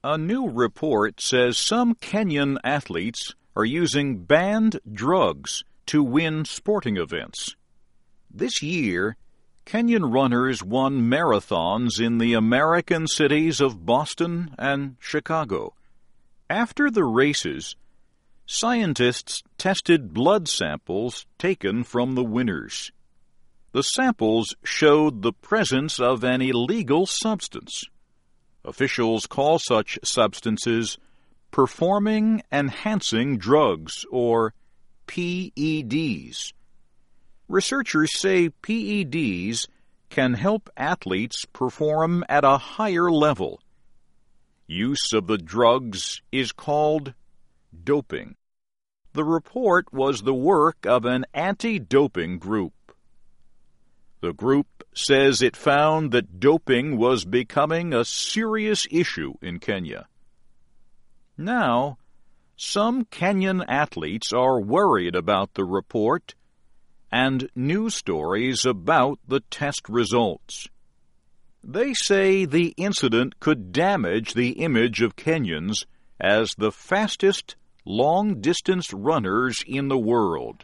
A new report says some Kenyan athletes are using banned drugs to win sporting events. This year, Kenyan runners won marathons in the American cities of Boston and Chicago. After the races, scientists tested blood samples taken from the winners. The samples showed the presence of an illegal substance. Officials call such substances performing-enhancing drugs, or PEDs. Researchers say PEDs can help athletes perform at a higher level. Use of the drugs is called doping. The report was the work of an anti-doping group. The group says it found that doping was becoming a serious issue in Kenya. Now, some Kenyan athletes are worried about the report and news stories about the test results. They say the incident could damage the image of Kenyans as the fastest long-distance runners in the world.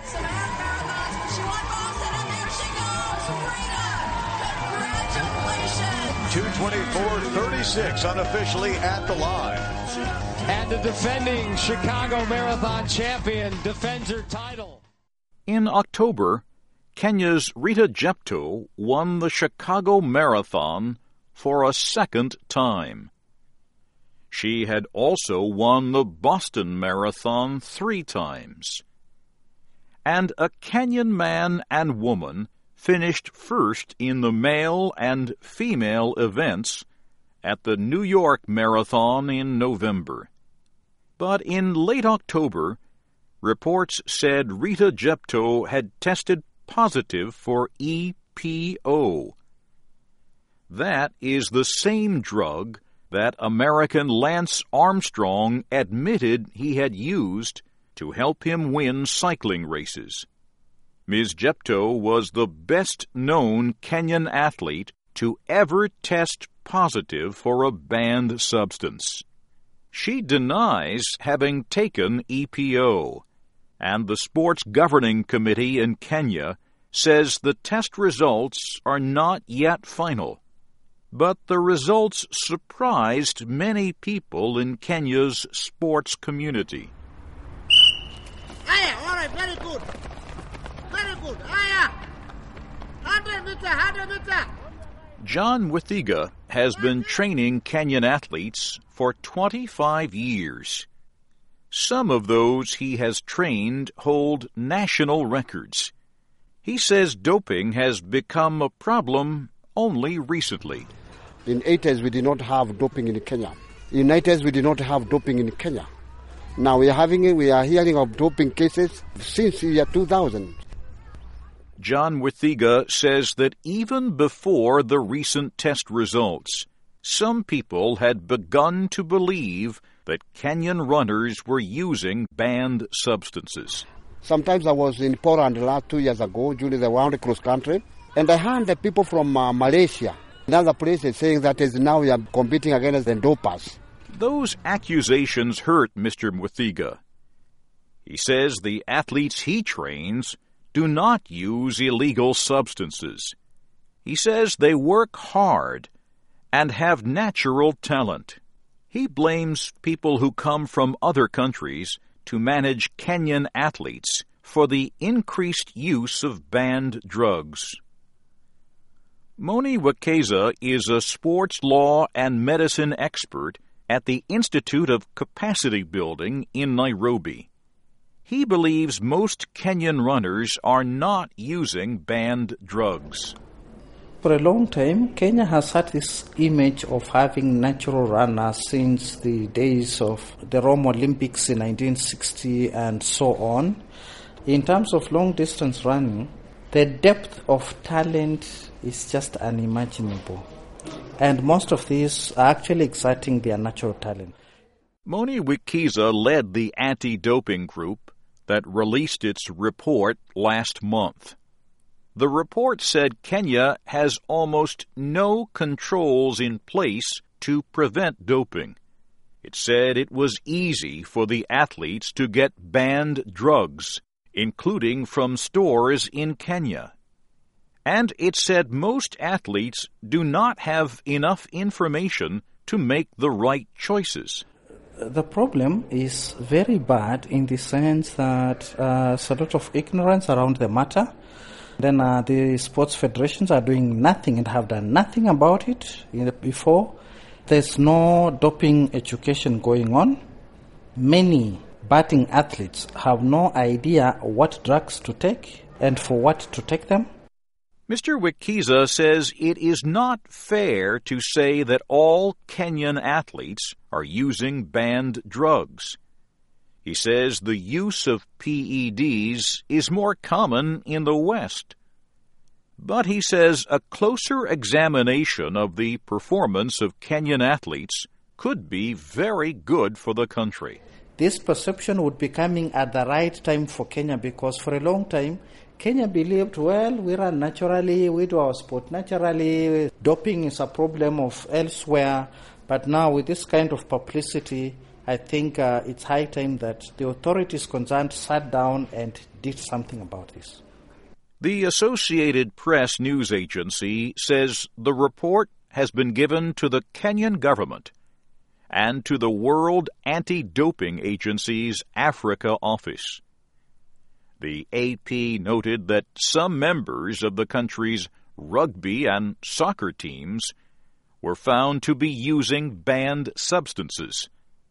2:24:36 unofficially at the line. And the defending Chicago Marathon champion defends her title. In October, Kenya's Rita Jepto won the Chicago Marathon for a second time. She had also won the Boston Marathon 3 times. And a Kenyan man and woman finished first in the male and female events at the New York Marathon in November. But in late October, reports said Rita Jepto had tested positive for EPO. That is the same drug that American Lance Armstrong admitted he had used to help him win cycling races. Ms. Jepto was the best-known Kenyan athlete to ever test positive for a banned substance. She denies having taken EPO, and the Sports Governing Committee in Kenya says the test results are not yet final. But the results surprised many people in Kenya's sports community. All right, very good. Very good. 100 meter. John Withiga has been training Kenyan athletes for 25 years. Some of those he has trained hold national records. He says doping has become a problem only recently. In the 80s, we did not have doping in Kenya. In the 90s, we did not have doping in Kenya. Now we are hearing of doping cases since the year 2000. John Withiga says that even before the recent test results, some people had begun to believe that Kenyan runners were using banned substances. Sometimes I was in Poland last 2 years ago during the round cross country, and I heard the people from Malaysia and other places saying that is now we are competing against the dopers. Those accusations hurt Mr. Withiga. He says the athletes he trains do not use illegal substances. He says they work hard and have natural talent. He blames people who come from other countries to manage Kenyan athletes for the increased use of banned drugs. Moni Wekesa is a sports law and medicine expert at the Institute of Capacity Building in Nairobi. He believes most Kenyan runners are not using banned drugs. For a long time, Kenya has had this image of having natural runners since the days of the Rome Olympics in 1960 and so on. In terms of long-distance running, the depth of talent is just unimaginable. And most of these are actually exerting their natural talent. Moni Wekesa led the anti-doping group that released its report last month. The report said Kenya has almost no controls in place to prevent doping. It said it was easy for the athletes to get banned drugs, including from stores in Kenya. And it said most athletes do not have enough information to make the right choices. The problem is very bad in the sense that there's a lot of ignorance around the matter. Then the sports federations are doing nothing and have done nothing about it before. There's no doping education going on. Many budding athletes have no idea what drugs to take and for what to take them. Mr. Wikiza says it is not fair to say that all Kenyan athletes are using banned drugs. He says the use of PEDs is more common in the West. But he says a closer examination of the performance of Kenyan athletes could be very good for the country. This perception would be coming at the right time for Kenya because for a long time, Kenya believed, well, we run naturally, we do our sport naturally, doping is a problem of elsewhere. But now with this kind of publicity, I think it's high time that the authorities concerned sat down and did something about this. The Associated Press news agency says the report has been given to the Kenyan government and to the World Anti-Doping Agency's Africa office. The AP noted that some members of the country's rugby and soccer teams were found to be using banned substances.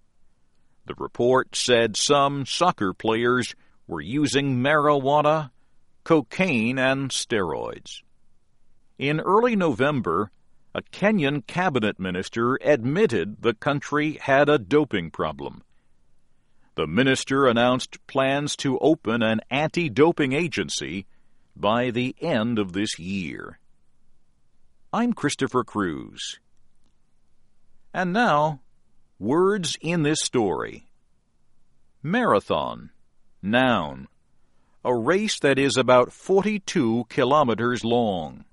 The report said some soccer players were using marijuana, cocaine, and steroids. In early November, a Kenyan cabinet minister admitted the country had a doping problem. The minister announced plans to open an anti-doping agency by the end of this year. I'm Christopher Cruz. And now, words in this story. Marathon, noun, a race that is about 42 kilometers long.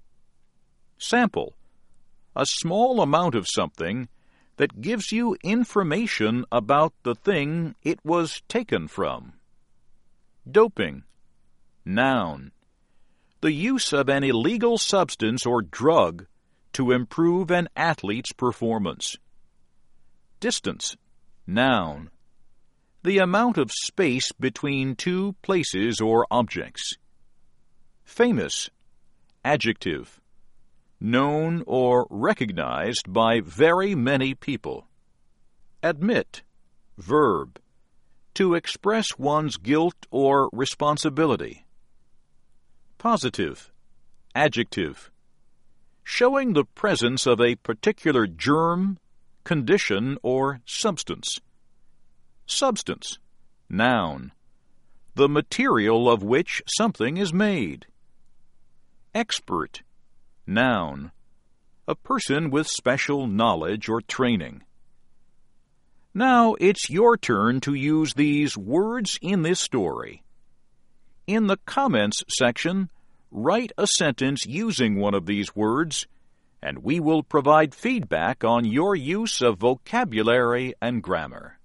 Sample, a small amount of something that gives you information about the thing it was taken from. Doping, noun, the use of an illegal substance or drug to improve an athlete's performance. Distance, noun, the amount of space between two places or objects. Famous, adjective, known or recognized by very many people. Admit, verb, to express one's guilt or responsibility. Positive, adjective, showing the presence of a particular germ, condition, or substance. Substance, noun, the material of which something is made. Expert, noun, a person with special knowledge or training. Now it's your turn to use these words in this story. In the comments section, write a sentence using one of these words, and we will provide feedback on your use of vocabulary and grammar.